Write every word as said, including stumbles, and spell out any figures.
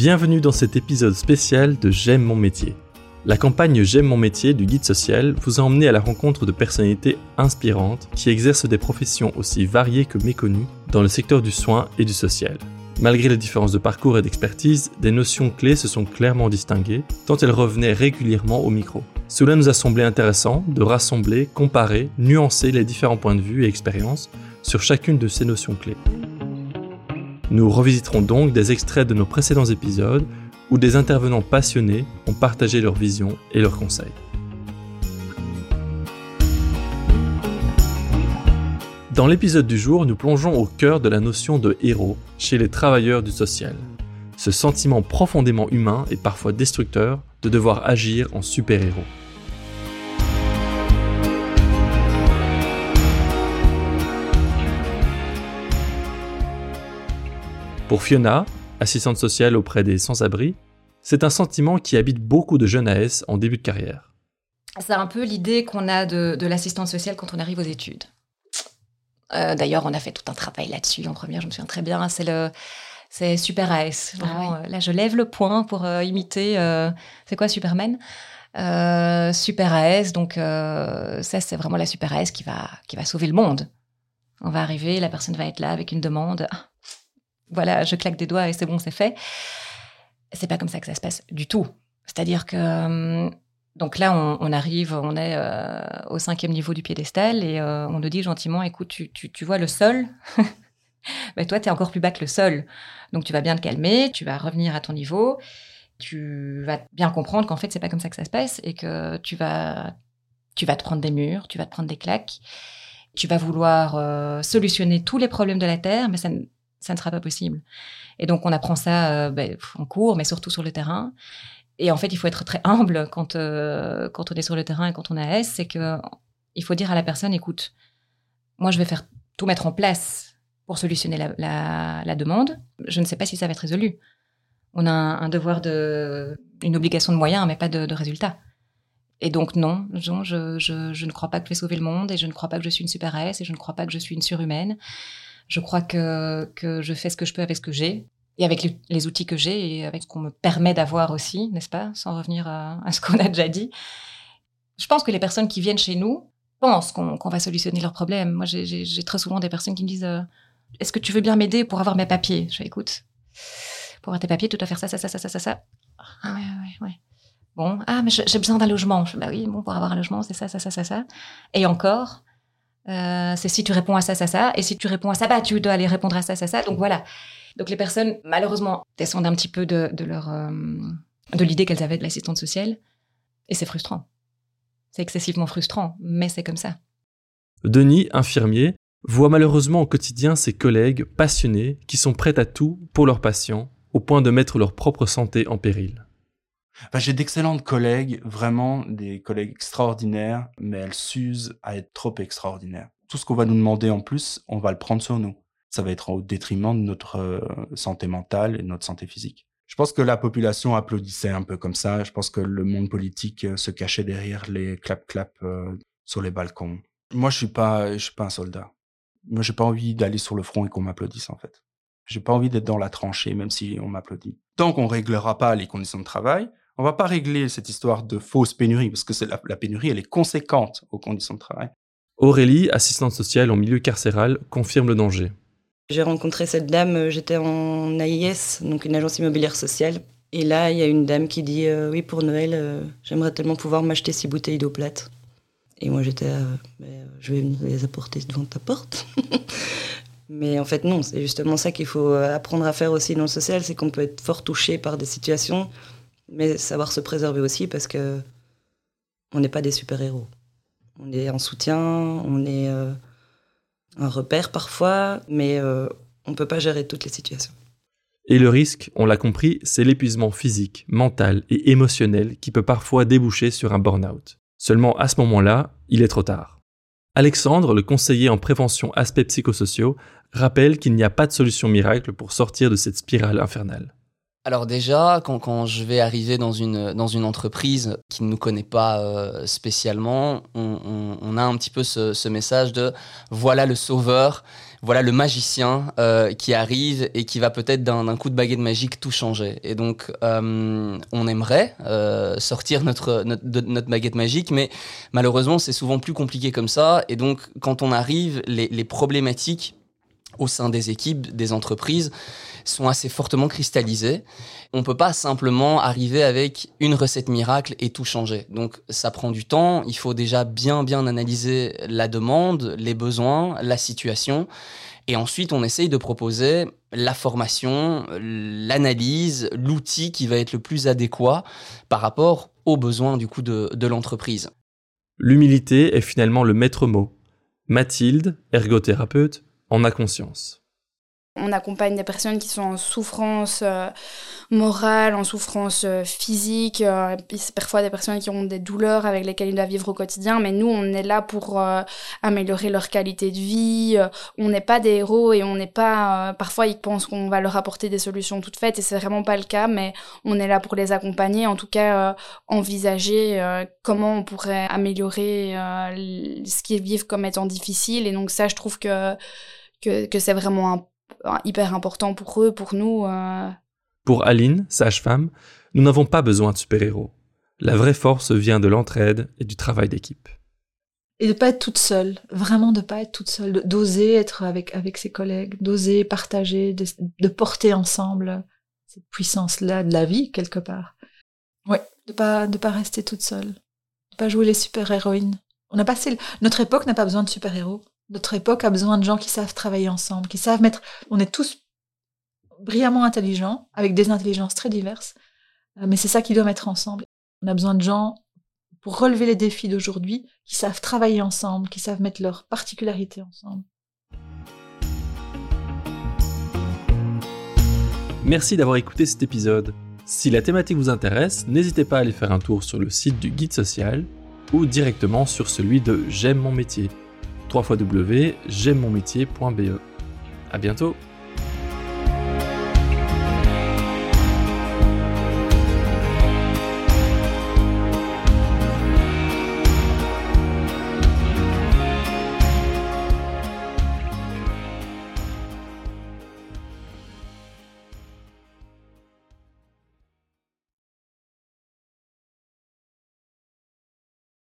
Bienvenue dans cet épisode spécial de J'aime mon métier. La campagne J'aime mon métier du Guide social vous a emmené à la rencontre de personnalités inspirantes qui exercent des professions aussi variées que méconnues dans le secteur du soin et du social. Malgré les différences de parcours et d'expertise, des notions clés se sont clairement distinguées, tant elles revenaient régulièrement au micro. Cela nous a semblé intéressant de rassembler, comparer, nuancer les différents points de vue et expériences sur chacune de ces notions clés. Nous revisiterons donc des extraits de nos précédents épisodes où des intervenants passionnés ont partagé leurs visions et leurs conseils. Dans l'épisode du jour, nous plongeons au cœur de la notion de héros chez les travailleurs du social. Ce sentiment profondément humain et parfois destructeur de devoir agir en super-héros. Pour Fiona, assistante sociale auprès des sans-abri, c'est un sentiment qui habite beaucoup de jeunes A S en début de carrière. C'est un peu l'idée qu'on a de, de l'assistante sociale quand on arrive aux études. Euh, d'ailleurs, on a fait tout un travail là-dessus en première, je me souviens très bien. C'est le c'est Super A S. Vraiment, ah oui. Là, je lève le poing pour euh, imiter. Euh, c'est quoi Superman euh, Super A S. Donc euh, ça, c'est vraiment la Super A S qui va qui va sauver le monde. On va arriver, la personne va être là avec une demande. Voilà, je claque des doigts et c'est bon, c'est fait. C'est pas comme ça que ça se passe du tout. C'est-à-dire que euh, donc là, on, on arrive, on est euh, au cinquième niveau du piédestal et euh, on nous dit gentiment, écoute, tu, tu, tu vois le sol, ben toi, t'es encore plus bas que le sol. Donc tu vas bien te calmer, tu vas revenir à ton niveau, tu vas bien comprendre qu'en fait, c'est pas comme ça que ça se passe et que tu vas, tu vas te prendre des murs, tu vas te prendre des claques, tu vas vouloir euh, solutionner tous les problèmes de la Terre, mais ça ne ça ne sera pas possible. Et donc, on apprend ça euh, ben, en cours, mais surtout sur le terrain. Et en fait, il faut être très humble quand, euh, quand on est sur le terrain et quand on est A S, c'est qu'il faut dire à la personne, écoute, moi, je vais faire tout mettre en place pour solutionner la, la, la demande. Je ne sais pas si ça va être résolu. On a un, un devoir de... une obligation de moyens, mais pas de, de résultats. Et donc, non, je, je, je, je ne crois pas que je vais sauver le monde et je ne crois pas que je suis une super A S et je ne crois pas que je suis une surhumaine. Je crois que, que je fais ce que je peux avec ce que j'ai et avec les, les outils que j'ai et avec ce qu'on me permet d'avoir aussi, n'est-ce pas, sans revenir à, à ce qu'on a déjà dit. Je pense que les personnes qui viennent chez nous pensent qu'on, qu'on va solutionner leurs problèmes. Moi, j'ai, j'ai, j'ai très souvent des personnes qui me disent euh, « Est-ce que tu veux bien m'aider pour avoir mes papiers ?» Je fais « Écoute, pour avoir tes papiers, tu dois faire ça, ça, ça, ça, ça, ça, ça. » Ah ouais, ouais, ouais. Bon, ah, mais j'ai besoin d'un logement. Je fais « Bah oui, bon, pour avoir un logement, c'est ça, ça, ça, ça, ça. » Et encore... Euh, c'est si tu réponds à ça, ça, ça, et si tu réponds à ça, bah tu dois aller répondre à ça, ça, ça. Donc voilà. Donc les personnes, malheureusement, descendent un petit peu de, de leur euh, de l'idée qu'elles avaient de l'assistante sociale, et c'est frustrant. C'est excessivement frustrant, mais c'est comme ça. Denis, infirmier, voit malheureusement au quotidien ses collègues passionnés qui sont prêts à tout pour leurs patients, au point de mettre leur propre santé en péril. Enfin, j'ai d'excellentes collègues, vraiment des collègues extraordinaires, mais elles s'usent à être trop extraordinaires. Tout ce qu'on va nous demander en plus, on va le prendre sur nous. Ça va être au détriment de notre euh, santé mentale et de notre santé physique. Je pense que la population applaudissait un peu comme ça. Je pense que le monde politique euh, se cachait derrière les clap-clap euh, sur les balcons. Moi, je suis pas, je suis pas un soldat. Moi, j'ai pas envie d'aller sur le front et qu'on m'applaudisse, en fait. J'ai pas envie d'être dans la tranchée, même si on m'applaudit. Tant qu'on réglera pas les conditions de travail, on va pas régler cette histoire de fausse pénurie, parce que c'est la, la pénurie, elle est conséquente aux conditions de travail. Aurélie, assistante sociale en milieu carcéral, confirme le danger. J'ai rencontré cette dame, j'étais en A I S, donc une agence immobilière sociale. Et là, il y a une dame qui dit euh, « Oui, pour Noël, euh, j'aimerais tellement pouvoir m'acheter six bouteilles d'eau plate. » Et moi, j'étais euh, « Je vais venir les apporter devant ta porte. » Mais en fait, non, c'est justement ça qu'il faut apprendre à faire aussi dans le social, c'est qu'on peut être fort touché par des situations, mais savoir se préserver aussi parce que on n'est pas des super-héros. On est un soutien, on est euh, un repère parfois, mais euh, on ne peut pas gérer toutes les situations. Et le risque, on l'a compris, c'est l'épuisement physique, mental et émotionnel qui peut parfois déboucher sur un burn-out. Seulement à ce moment-là, il est trop tard. Alexandre, le conseiller en prévention aspects psychosociaux, rappelle qu'il n'y a pas de solution miracle pour sortir de cette spirale infernale. Alors déjà, quand, quand je vais arriver dans une, dans une entreprise qui ne nous connaît pas euh, spécialement, on, on, on a un petit peu ce, ce message de « voilà le sauveur ». Voilà le magicien euh, qui arrive et qui va peut-être d'un, d'un coup de baguette magique tout changer. Et donc, euh, on aimerait euh, sortir notre, notre, de, notre baguette magique, mais malheureusement, c'est souvent plus compliqué comme ça. Et donc, quand on arrive, les, les problématiques au sein des équipes, des entreprises, sont assez fortement cristallisées. On ne peut pas simplement arriver avec une recette miracle et tout changer. Donc, ça prend du temps. Il faut déjà bien, bien analyser la demande, les besoins, la situation. Et ensuite, on essaye de proposer la formation, l'analyse, l'outil qui va être le plus adéquat par rapport aux besoins du coup de, de l'entreprise. L'humilité est finalement le maître mot. Mathilde, ergothérapeute, en a conscience. On accompagne des personnes qui sont en souffrance euh, morale, en souffrance euh, physique. Euh, et puis c'est parfois des personnes qui ont des douleurs avec lesquelles ils doivent vivre au quotidien. Mais nous, on est là pour euh, améliorer leur qualité de vie. Euh, on n'est pas des héros et on n'est pas... Euh, parfois, ils pensent qu'on va leur apporter des solutions toutes faites et c'est vraiment pas le cas. Mais on est là pour les accompagner. En tout cas, euh, envisager euh, comment on pourrait améliorer euh, ce qu'ils vivent comme étant difficile. Et donc ça, je trouve que, que, que c'est vraiment un hyper important pour eux, pour nous. Euh... Pour Aline, sage-femme, nous n'avons pas besoin de super-héros. La vraie force vient de l'entraide et du travail d'équipe. Et de ne pas être toute seule, vraiment de ne pas être toute seule, d'oser être avec, avec ses collègues, d'oser partager, de, de porter ensemble cette puissance-là de la vie, quelque part. Oui, de ne pas, de pas rester toute seule, de ne pas jouer les super-héroïnes. On a passé, notre époque n'a pas besoin de super-héros. Notre époque a besoin de gens qui savent travailler ensemble, qui savent mettre... On est tous brillamment intelligents, avec des intelligences très diverses, mais c'est ça qui doit mettre ensemble. On a besoin de gens, pour relever les défis d'aujourd'hui, qui savent travailler ensemble, qui savent mettre leurs particularités ensemble. Merci d'avoir écouté cet épisode. Si la thématique vous intéresse, n'hésitez pas à aller faire un tour sur le site du Guide Social ou directement sur celui de J'aime mon métier. w w w point j'aime mon métier point b e. À bientôt.